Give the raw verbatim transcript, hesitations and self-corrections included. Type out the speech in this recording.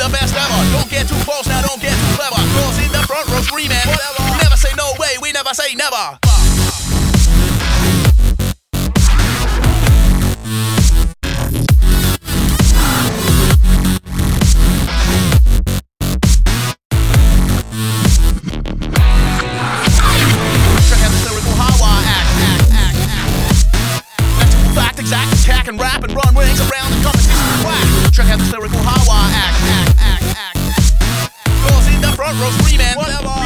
the best ever. Don't get too close now, don't get too clever. Girls in the front row screaming, whatever. We never say no way, we never say never. Exact attack and rap and run rings around the competition whack. Check out this lyrical how I act, act, act, act, act. Girls in the front row screaming, whatever.